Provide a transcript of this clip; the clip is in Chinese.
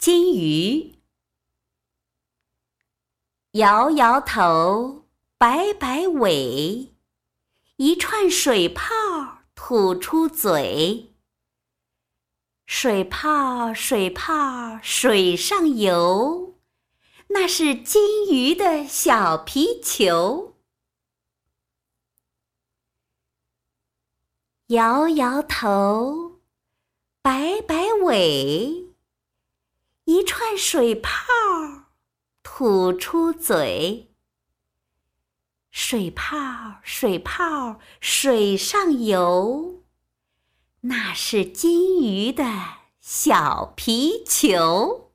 金鱼。摇摇头，摆摆尾，一串水泡吐出嘴。水泡水泡水上游，那是金鱼的小皮球。摇摇头，摆摆尾，一串水泡吐出嘴。水泡水泡水上游，那是金鱼的小皮球。